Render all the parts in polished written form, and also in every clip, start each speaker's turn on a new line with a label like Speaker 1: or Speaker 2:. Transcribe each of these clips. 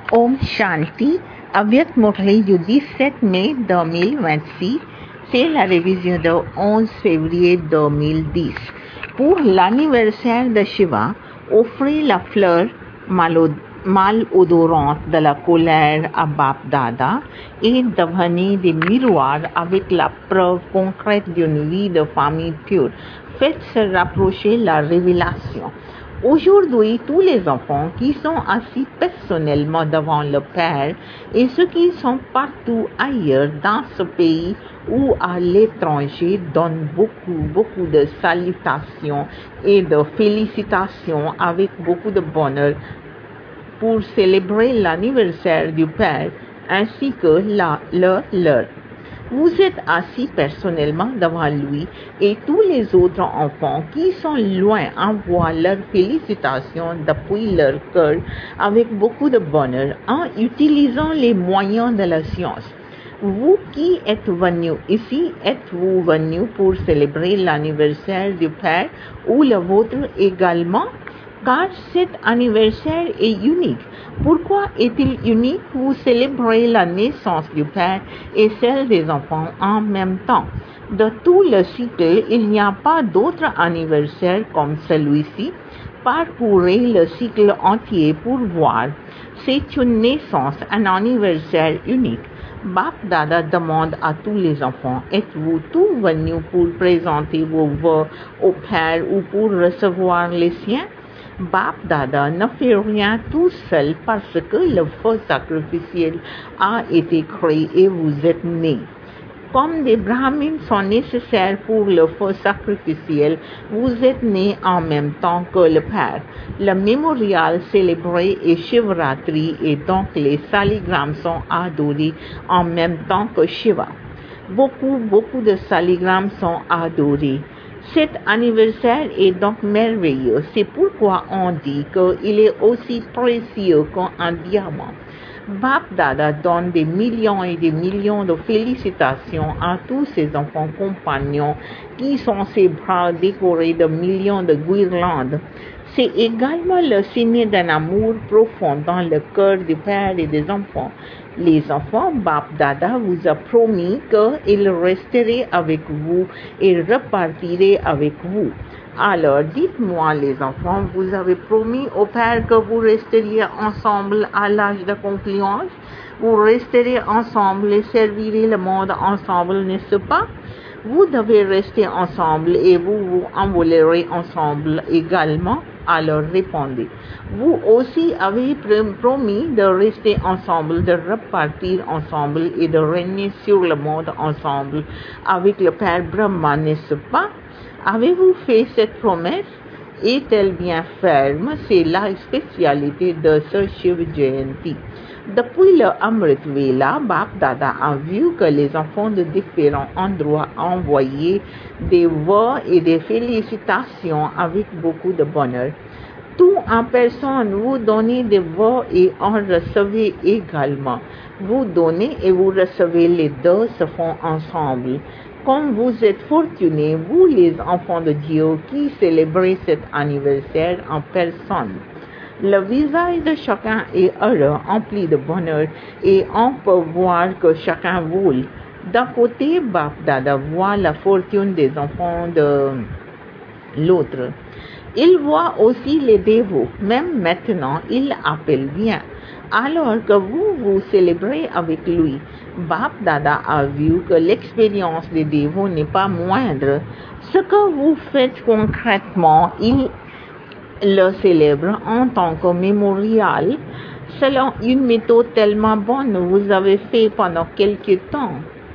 Speaker 1: Om Shanti, Avyakt Murli du 17 mai 2026, c'est la révision de 11 février 2010. Pour l'anniversaire de Shiva, offrez la fleur malodorante de la colère à Bap Dada et devenez des miroirs avec la preuve concrète d'une vie de famille pure. Faites se rapprocher la révélation. Aujourd'hui, tous les enfants qui sont assis personnellement devant le Père et ceux qui sont partout ailleurs dans ce pays ou à l'étranger donnent beaucoup de salutations et de félicitations avec beaucoup de bonheur pour célébrer l'anniversaire du Père ainsi que leur. Vous êtes assis personnellement devant lui et tous les autres enfants qui sont loin envoient leurs félicitations depuis leur cœur avec beaucoup de bonheur en utilisant les moyens de la science. Vous qui êtes venus ici, êtes-vous venus pour célébrer l'anniversaire du Père ou le vôtre également? Car cet anniversaire est unique. Pourquoi est-il unique? Vous célébrez la naissance du Père et celle des enfants en même temps. De tout le cycle, il n'y a pas d'autre anniversaire comme celui-ci. Parcourez le cycle entier pour voir. C'est une naissance, un anniversaire unique. Bap Dada demande à tous les enfants, êtes-vous tous venus pour présenter vos vœux au Père ou pour recevoir les siens? Bap Dada ne fait rien tout seul parce que le feu sacrificiel a été créé et vous êtes nés. Comme des brahmins sont nécessaires pour le feu sacrificiel, vous êtes nés en même temps que le Père. Le mémorial célébré est Shivratri et donc les saligrammes sont adorés en même temps que Shiva. Beaucoup de saligrammes sont adorés. Cet anniversaire est donc merveilleux. C'est pourquoi on dit qu'il est aussi précieux qu'un diamant. Bap Dada donne des millions et des millions de félicitations à tous ses enfants compagnons qui sont ses bras décorés de millions de guirlandes. C'est également le signe d'un amour profond dans le cœur du Père et des enfants. Les enfants, Bap Dada vous a promis qu'il resterait avec vous et repartirait avec vous. Alors, dites-moi les enfants, vous avez promis au Père que vous resteriez ensemble à l'âge de confluence? Vous resterez ensemble et servirez le monde ensemble, n'est-ce pas? Vous devez rester ensemble et vous vous envolerez ensemble également. Alors répondez. Vous aussi avez promis de rester ensemble, de repartir ensemble et de régner sur le monde ensemble avec le Père Brahma, n'est-ce pas? Avez-vous fait cette promesse? Est-elle bien ferme? C'est la spécialité de ce Shiv Jayanti. Depuis le Amrit Vela, Bap Dada a vu que les enfants de différents endroits envoyaient des vœux et des félicitations avec beaucoup de bonheur. Tout en personne, vous donnez des vœux et en recevez également. Vous donnez et vous recevez, les deux se font ensemble. Comme vous êtes fortunés, vous les enfants de Dieu qui célébrez cet anniversaire en personne. Le visage de chacun est heureux, empli de bonheur, et on peut voir que chacun vole. D'un côté, Bap Dada voit la fortune des enfants de l'autre. Il voit aussi les dévots. Même maintenant, il appelle bien. Alors que vous célébrez avec lui, Bap Dada a vu que l'expérience des dévots n'est pas moindre. Ce que vous faites concrètement, il le célèbre en tant que mémorial. Selon une méthode tellement bonne, vous avez fait pendant quelque temps.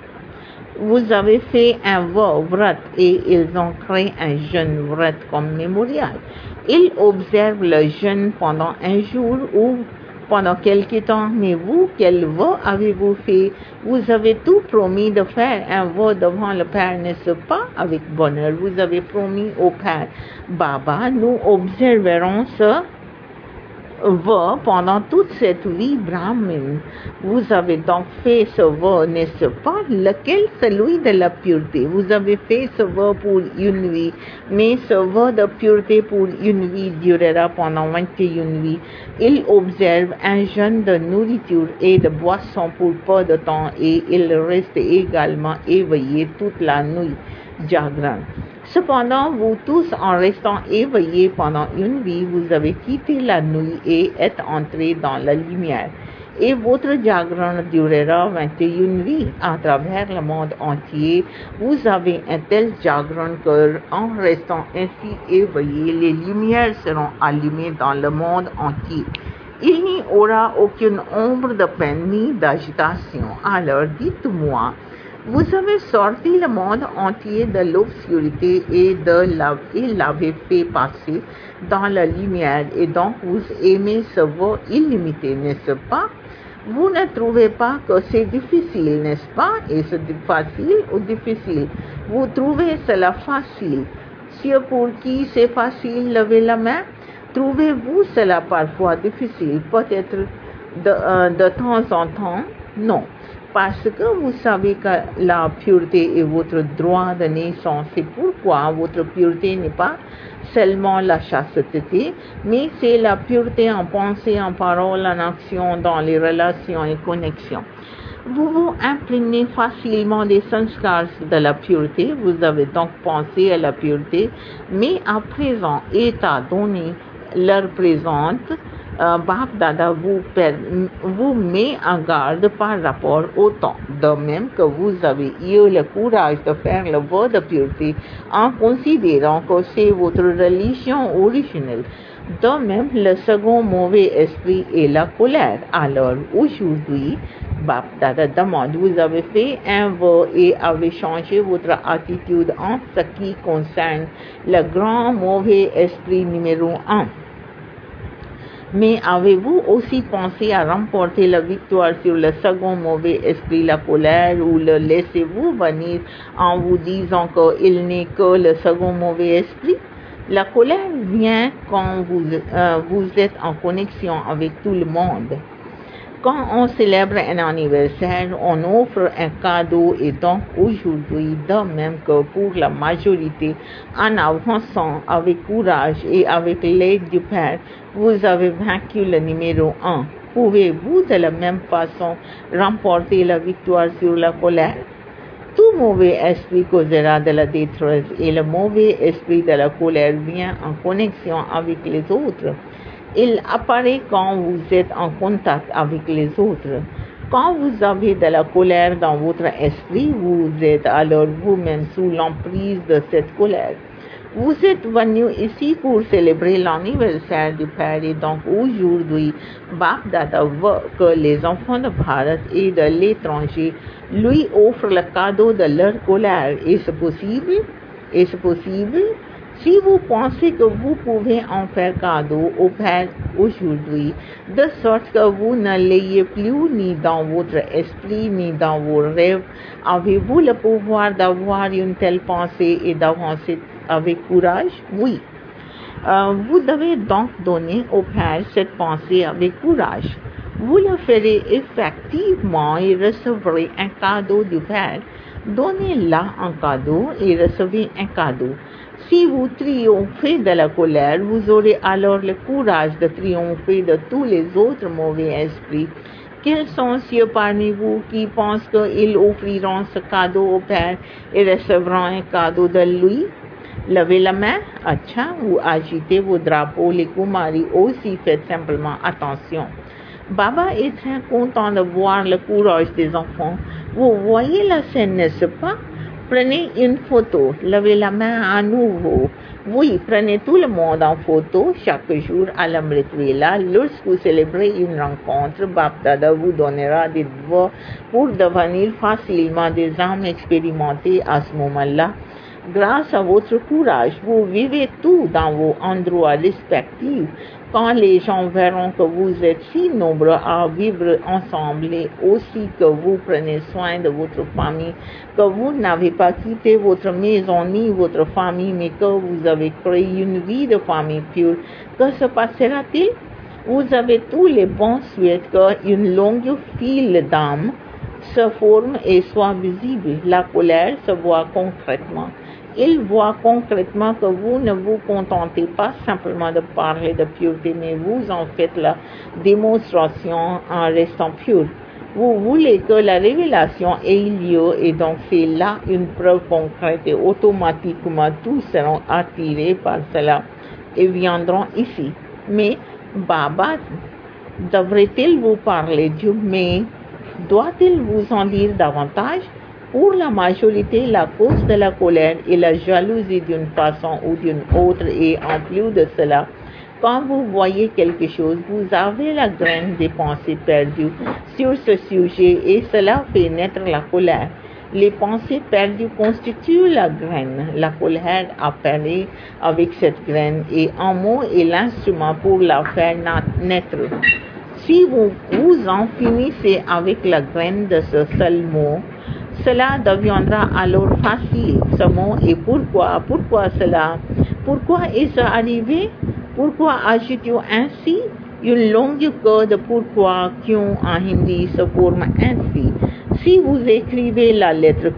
Speaker 1: Vous avez fait un vrat et ils ont créé un jeûne vrat comme mémorial. Ils observent le jeûne pendant un jour ou pendant quelque temps. Mais vous, quel vœu avez-vous fait? Vous avez tout promis de faire un vœu devant le Père, n'est-ce pas? Avec bonheur, vous avez promis au Père, Baba, nous observerons ce Pendant toute cette vie brahmine, vous avez donc fait ce vœu, n'est-ce pas? Lequel? Celui de la pureté. Vous avez fait ce vœu pour une vie, mais ce vœu de pureté pour une vie durera pendant 21 vies. Il observe un jeûne de nourriture et de boisson pour peu de temps et il reste également éveillé toute la nuit. Jagran. Cependant, vous tous, en restant éveillés pendant une vie, vous avez quitté la nuit et êtes entrés dans la lumière. Et votre jagran durera 21 vies à travers le monde entier. Vous avez un tel jagran que, en restant ainsi éveillés, les lumières seront allumées dans le monde entier. Il n'y aura aucune ombre de peine ni d'agitation. Alors dites-moi, vous avez sorti le monde entier de l'obscurité et l'avez fait passer dans la lumière et donc vous aimez ce vœu illimité, n'est-ce pas? Vous ne trouvez pas que c'est difficile, n'est-ce pas? Est-ce facile ou difficile? Vous trouvez cela facile? Si pour qui c'est facile, levez la main. Trouvez-vous cela parfois difficile? Peut-être de temps en temps? Non. Parce que vous savez que la pureté est votre droit de naissance. C'est pourquoi votre pureté n'est pas seulement la chasteté, mais c'est la pureté en pensée, en parole, en action, dans les relations et connexions. Vous vous imprégnez facilement des sanskars de la pureté. Vous avez donc pensé à la pureté, mais à présent, état donné leur présente, Bap Dada vous met en garde par rapport au temps. De même que vous avez eu le courage de faire le vœu de pureté en considérant que c'est votre religion originelle. De même, le second mauvais esprit est la colère. Alors, aujourd'hui, Bap Dada demande, vous avez fait un vœu et avez changé votre attitude en ce qui concerne le grand mauvais esprit numéro 1. Mais avez-vous aussi pensé à remporter la victoire sur le second mauvais esprit, la colère, ou le laissez-vous venir en vous disant qu'il n'est que le second mauvais esprit? La colère vient quand vous êtes en connexion avec tout le monde. Quand on célèbre un anniversaire, on offre un cadeau et donc aujourd'hui, de même que pour la majorité, en avançant avec courage et avec l'aide du Père, vous avez vaincu le numéro 1. Pouvez-vous de la même façon remporter la victoire sur la colère? Tout mauvais esprit causera de la détresse et le mauvais esprit de la colère vient en connexion avec les autres. Il apparaît quand vous êtes en contact avec les autres. Quand vous avez de la colère dans votre esprit, vous êtes alors vous-même sous l'emprise de cette colère. Vous êtes venu ici pour célébrer l'anniversaire du Père et donc aujourd'hui, Bap Dada veut que les enfants de Bharat et de l'étranger lui offrent le cadeau de leur colère. Est-ce possible? Est-ce possible? Si vous pensez que vous pouvez en faire cadeau au Père aujourd'hui, de sorte que vous ne l'ayez plus ni dans votre esprit ni dans vos rêves, avez-vous le pouvoir d'avoir une telle pensée et d'avancer avec courage? Oui. Vous devez donc donner au Père cette pensée avec courage. Vous le ferez effectivement et recevrez un cadeau du Père. Donnez-la un cadeau et recevez un cadeau. Si vous triomphez de la colère, vous aurez alors le courage de triompher de tous les autres mauvais esprits. Quels sont ceux parmi vous qui pensent qu'ils offriront ce cadeau au Père et recevront un cadeau de lui? Levez la main, acha, ou agitez vos drapeaux, les Kumaris aussi, faites simplement attention. Baba est très content de voir le courage des enfants. Vous voyez la scène, n'est-ce pas? Prenez une photo, levez la main à nouveau. Oui, prenez tout le monde en photo chaque jour à l'Amrit-Vela. Lorsque vous célébrez une rencontre, Bap Dada vous donnera des voix pour devenir facilement des âmes expérimentées à ce moment-là. Grâce à votre courage, vous vivez tout dans vos endroits respectifs. Quand les gens verront que vous êtes si nombreux à vivre ensemble et aussi que vous prenez soin de votre famille, que vous n'avez pas quitté votre maison ni votre famille, mais que vous avez créé une vie de famille pure, que se passera-t-il? Vous avez tous les bons souhaits qu'une longue file d'âmes se forme et soit visible. La colère se voit concrètement. Il voit concrètement que vous ne vous contentez pas simplement de parler de pureté, mais vous en faites la démonstration en restant pur. Vous voulez que la révélation ait lieu et donc c'est là une preuve concrète et automatiquement tous seront attirés par cela et viendront ici. Mais Baba devrait-il vous parler Dieu, mais doit-il vous en dire davantage? Pour la majorité, la cause de la colère et la jalousie d'une façon ou d'une autre, et en plus de cela, quand vous voyez quelque chose, vous avez la graine des pensées perdues sur ce sujet et cela fait naître la colère. Les pensées perdues constituent la graine. La colère apparaît avec cette graine et un mot est l'instrument pour la faire naître. Si vous en finissez avec la graine de ce seul mot, cela deviendra alors facile. Ce mot et pourquoi cela? Pourquoi est-ce arrivé? Pourquoi ajoute-tu ainsi? Une longue queue de pourquoi qui en hindi se forme ainsi. Si vous écrivez la lettre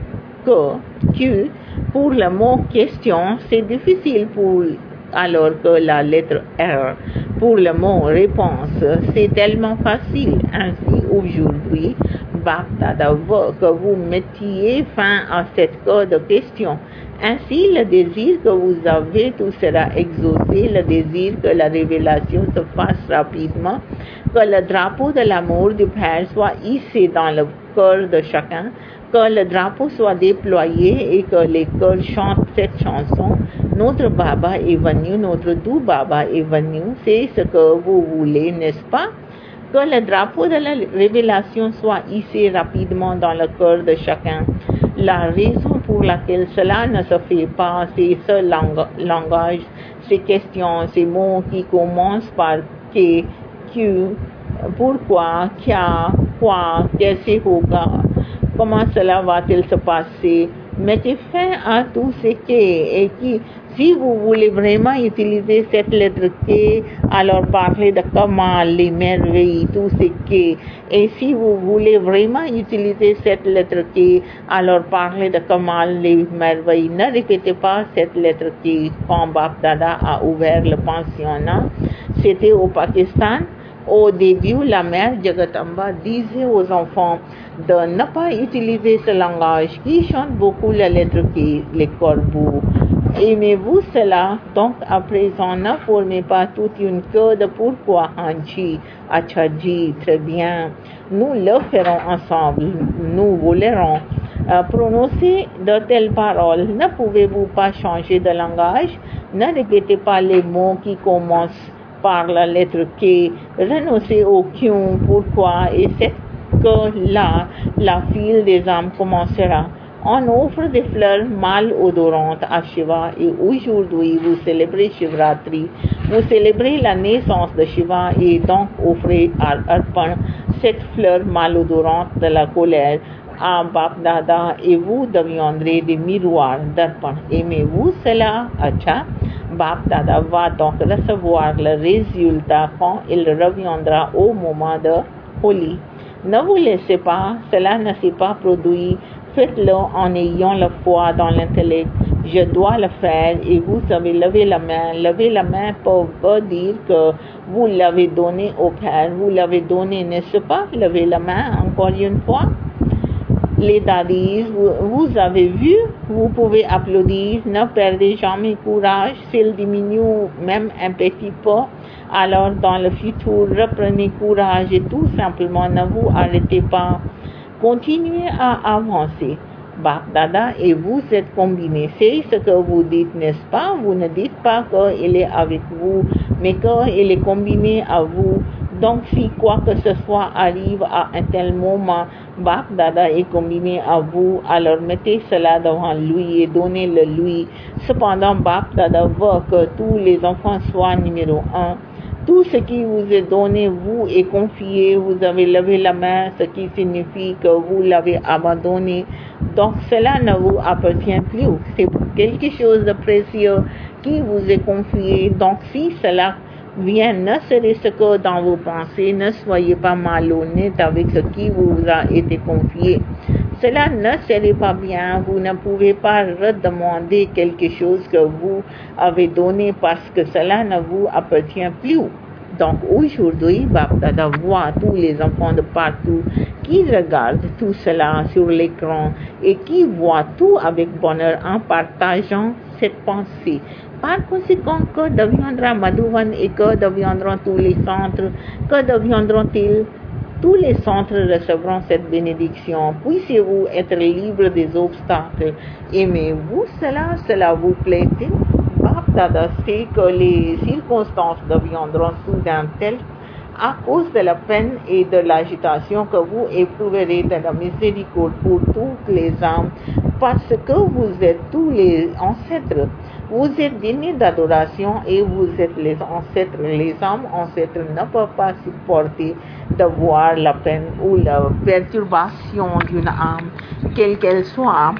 Speaker 1: Q pour le mot question, c'est difficile alors que la lettre R pour le mot réponse, c'est tellement facile. Ainsi, aujourd'hui, Baptada veut que vous mettiez fin à cette queue de questions. Ainsi, le désir que vous avez, tout sera exaucé, le désir que la révélation se fasse rapidement, que le drapeau de l'amour du Père soit hissé dans le cœur de chacun, que le drapeau soit déployé et que les cœurs chantent cette chanson. Notre Baba est venu, notre doux Baba est venu, c'est ce que vous voulez, n'est-ce pas? Que le drapeau de la révélation soit hissé rapidement dans le cœur de chacun. La raison pour laquelle cela ne se fait pas, c'est ce langage, ces questions, ces mots qui commencent par que, pourquoi, quoi, qu'est-ce hoga, comment cela va-t-il se passer. Mettez fin à tout ce qui et qui. Si vous voulez vraiment utiliser cette lettre K, alors parlez de comment, les merveilles, tout ce qui. Et si vous voulez vraiment utiliser cette lettre K, alors parlez de comment, les merveilles. Ne répétez pas cette lettre K. Quand Bapdada a ouvert le pensionnat, c'était au Pakistan. Au début, la mère Jagatamba disait aux enfants de ne pas utiliser ce langage qui chante beaucoup la lettre K, les corbeaux. Aimez-vous cela? Donc, à présent, ne formez pas toute une queue de pourquoi, Hanji, Achaji, très bien. Nous le ferons ensemble. Nous volerons prononcer de telles paroles. Ne pouvez-vous pas changer de langage? Ne répétez pas les mots qui commencent par la lettre K. Renoncez au Q, pourquoi, et cette queue-là, la file des âmes commencera. On offre des fleurs mal odorantes à Shiva et aujourd'hui vous célébrez Shivratri, vous célébrez la naissance de Shiva et donc offrez à Arpan cette fleur malodorante de la colère à Bapdada et vous deviendrez des miroirs d'Arpan. Aimez-vous cela? Acha, Bapdada va donc recevoir le résultat quand il reviendra au moment de Holi. Ne vous laissez pas, cela ne s'est pas produit. Faites-le en ayant la foi dans l'intellect. Je dois le faire et vous savez lever la main. Lever la main pour dire que vous l'avez donné au Père. Vous l'avez donné, n'est-ce pas? Levez la main encore une fois. Les dadis, vous avez vu, vous pouvez applaudir. Ne perdez jamais courage. S'il diminue même un petit peu, alors dans le futur, reprenez courage et tout simplement ne vous arrêtez pas. Continuez à avancer. Bapdada et vous êtes combinés. C'est ce que vous dites, n'est-ce pas? Vous ne dites pas qu'il est avec vous, mais qu'il est combiné à vous. Donc, si quoi que ce soit arrive à un tel moment, Bapdada est combiné à vous, alors mettez cela devant lui et donnez-le lui. Cependant, Bapdada veut que tous les enfants soient numéro 1. Tout ce qui vous est donné, vous est confié, vous avez levé la main, ce qui signifie que vous l'avez abandonné. Donc cela ne vous appartient plus. C'est quelque chose de précieux qui vous est confié. Donc si cela vient, ne serait-ce que dans vos pensées, ne soyez pas malhonnête avec ce qui vous a été confié. Cela ne serait pas bien, vous ne pouvez pas redemander quelque chose que vous avez donné parce que cela ne vous appartient plus. Donc aujourd'hui, Bapdada voit tous les enfants de partout qui regardent tout cela sur l'écran et qui voient tout avec bonheur en partageant cette pensée. Par conséquent, que deviendra Madhuvan et que deviendront tous les centres? Que deviendront-ils? Tous les centres recevront cette bénédiction. Puissiez-vous être libre des obstacles. Aimez-vous cela? Cela vous plaît-il? Bapdada sait que les circonstances deviendront soudain telles à cause de la peine et de l'agitation que vous éprouverez de la miséricorde pour toutes les âmes, parce que vous êtes tous les ancêtres. Vous êtes dignes d'adoration et vous êtes les ancêtres. Les âmes ancêtres ne peuvent pas supporter de voir la peine ou la perturbation d'une âme, quelle qu'elle soit.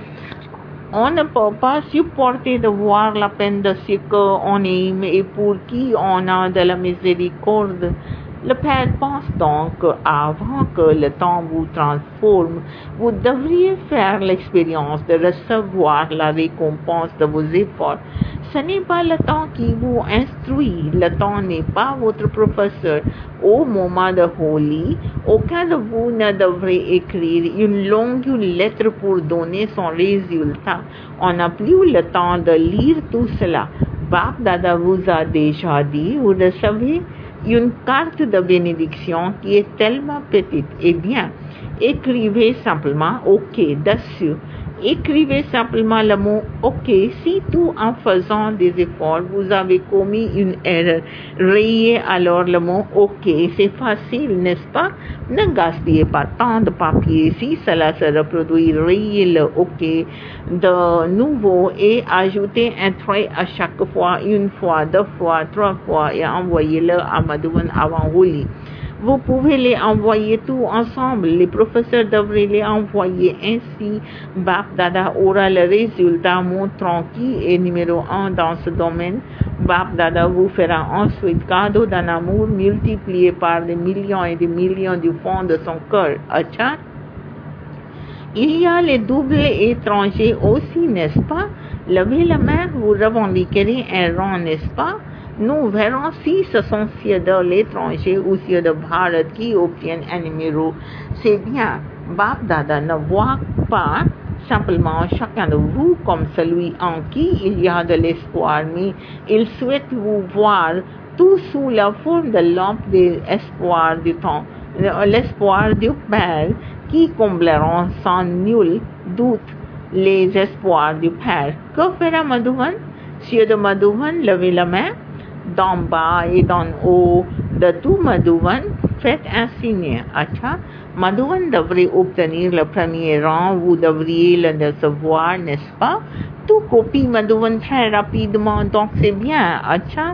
Speaker 1: On ne peut pas supporter de voir la peine de ce qu'on aime et pour qui on a de la miséricorde. Le Père pense donc qu'avant que le temps vous transforme, vous devriez faire l'expérience de recevoir la récompense de vos efforts. Ce n'est pas le temps qui vous instruit, le temps n'est pas votre professeur. Au moment de Holi, aucun de vous ne devrait écrire une longue lettre pour donner son résultat. On n'a plus le temps de lire tout cela. Bapdada vous a déjà dit, vous recevez une carte de bénédiction qui est tellement petite. Eh bien, écrivez simplement OK dessus. Écrivez simplement le mot OK. Si tout en faisant des efforts, vous avez commis une erreur, rayez alors le mot OK. C'est facile, n'est-ce pas? Ne gaspillez pas tant de papier. Si cela se reproduit, rayez le OK de nouveau et ajoutez un trait à chaque fois, une fois, deux fois, trois fois et envoyez-le à Madhuvan avant Holi. Vous pouvez les envoyer tous ensemble. Les professeurs devraient les envoyer ainsi. Bapdada aura le résultat montrant qui est numéro 1 dans ce domaine. Bapdada vous fera ensuite cadeau d'un amour multiplié par des millions et des millions du fond de son cœur. Acha? Il y a les doubles étrangers aussi, n'est-ce pas? Levez la main, vous revendiquerez un rang, n'est-ce pas? Nous verrons si ce sont ceux de l'étranger ou ceux de Bharat qui obtiennent un numéro. C'est bien. Bapdada ne voit pas simplement chacun de vous comme celui en qui il y a de l'espoir, mais il souhaite vous voir tout sous la forme de lampe d'espoir du temps, l'espoir du Père qui combleront sans nul doute les espoirs du Père. Que fera Madhuvan? Ceux de Madhuvan, levez la main. D'en bas et d'en haut de tout Madhuvan, faites un signe. Acha, Madhuvan devrait obtenir le premier rang, vous devriez le recevoir, n'est-ce pas? Tout copie Madhuvan très rapidement, donc c'est bien. Acha,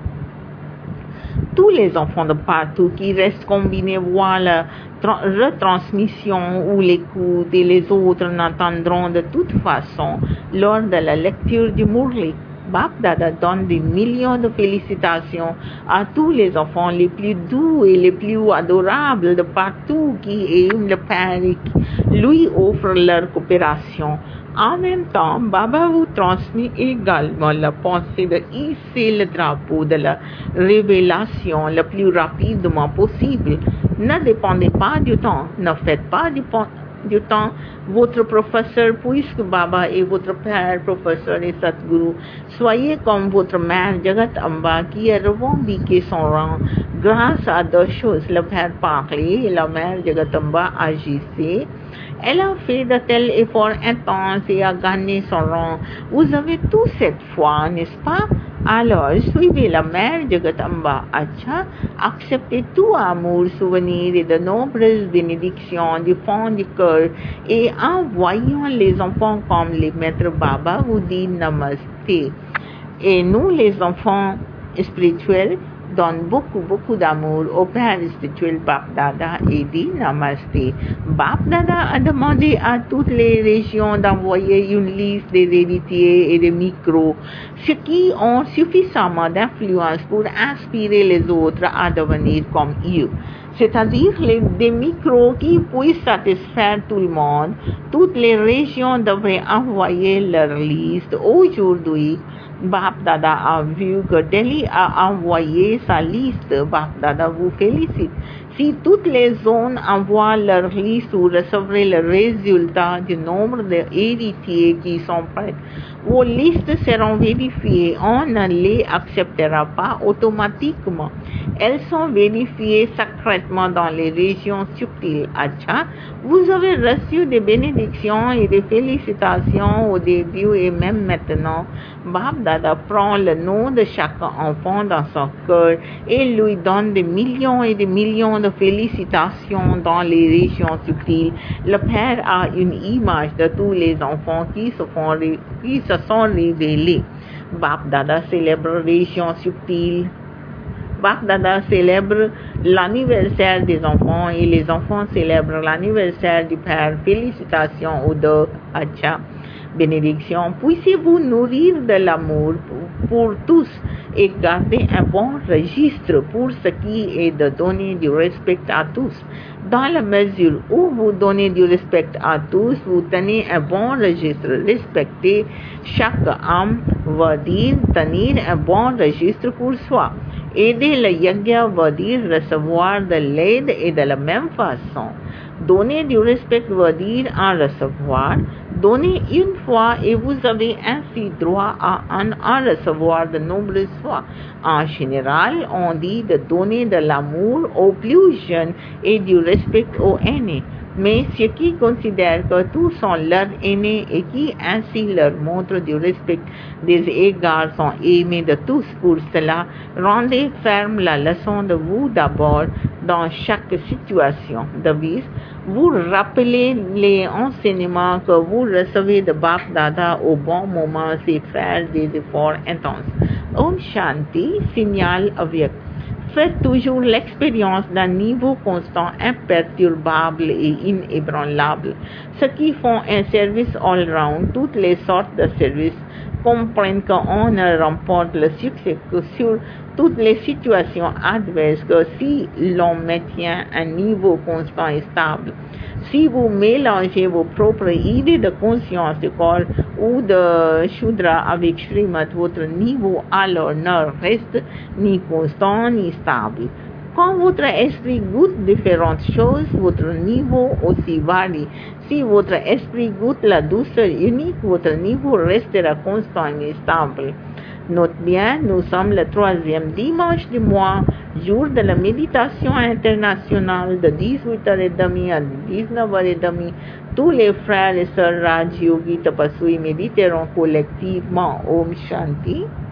Speaker 1: tous les enfants de partout qui restent combinés voient la retransmission ou l'écoute et les autres n'entendront de toute façon lors de la lecture du Murli. Bapdada donne des millions de félicitations à tous les enfants les plus doux et les plus adorables de partout qui aiment le Père et qui lui offrent leur coopération. En même temps, Baba vous transmet également la pensée de hisser le drapeau de la révélation le plus rapidement possible. Ne dépendez pas du temps, ne faites pas du temps votre professeur, puisque Baba est votre père, professeur et Satguru. Soyez comme votre mère Jagat Amba qui a revendiqué son rang grâce à deux choses, le père parlait et la mère Jagat Amba agissait. Elle a fait de tels efforts intenses et a gagné son rang. Vous avez tout cette foi, n'est-ce pas? Alors, suivez la mère Jagatamba. Acha, acceptez tout amour, souvenir et de nombreuses bénédictions du fond du cœur et en voyant les enfants comme les maîtres Baba vous dit Namaste. Et nous, les enfants spirituels, donne beaucoup d'amour au Père spirituel Bap Dada et dit Namasté. Bap Dada a demandé à toutes les régions d'envoyer une liste des héritiers et des micros, ceux qui ont suffisamment d'influence pour inspirer les autres à devenir comme eux. C'est-à-dire des micros qui puissent satisfaire tout le monde. Toutes les régions devraient envoyer leur liste. Aujourd'hui, Bap Dada a vu que Delhi a envoyé sa liste. Bap Dada vous félicite. Si toutes les zones envoient leur liste, vous recevrez le résultat du nombre d'héritiers qui sont prêts. Vos listes seront vérifiées. On ne les acceptera pas automatiquement. Elles sont vérifiées secrètement dans les régions subtiles. Acha, vous avez reçu des bénédictions et des félicitations au début et même maintenant. Bap Dada prend le nom de chaque enfant dans son cœur et lui donne des millions et des millions de félicitations dans les régions subtiles. Le Père a une image de tous les enfants qui se sont révélés. Bap Dada célèbre régions subtiles. Bap Dada célèbre l'anniversaire des enfants et les enfants célèbrent l'anniversaire du Père. Félicitations aux deux. Acha. Bénédiction. Puissiez-vous nourrir de l'amour pour tous et garder un bon registre pour ce qui est de donner du respect à tous. Dans la mesure où vous donnez du respect à tous, vous tenez un bon registre. Respecter chaque âme veut dire tenir un bon registre pour soi. Aider le yagya veut dire recevoir de l'aide et de la même façon. Donner du respect veut dire en recevoir. Donnez une fois et vous avez ainsi droit à en recevoir de nombreuses fois. En général, on dit de donner de l'amour aux plus jeunes et du respect aux aînés. Mais ceux qui considèrent que tous sont leurs aînés et qui ainsi leur montrent du respect des égards sont aimés de tous. Pour cela, rendez ferme la leçon de vous d'abord dans chaque situation. Devise, vous rappelez les enseignements que vous recevez de Bap Dada au bon moment, c'est faire des efforts intenses. Om Shanti, signal avyakt. Faites toujours l'expérience d'un niveau constant, imperturbable et inébranlable. Ceux qui font un service all-round, toutes les sortes de services, comprennent qu'on ne remporte le succès que sur toutes les situations adverses que si l'on maintient un niveau constant et stable. Si vous mélangez vos propres idées de conscience du corps ou de Shudra avec Srimad, votre niveau alors ne reste ni constant ni stable. Quand votre esprit goûte différentes choses, votre niveau aussi varie. Si votre esprit goûte la douceur unique, votre niveau restera constant et stable. Note bien, nous sommes le 3e dimanche du mois, jour de la méditation internationale de 18h30 à 19h30. Tous les frères et sœurs Raj Yogi Tapaswi méditeront collectivement. Om Shanti.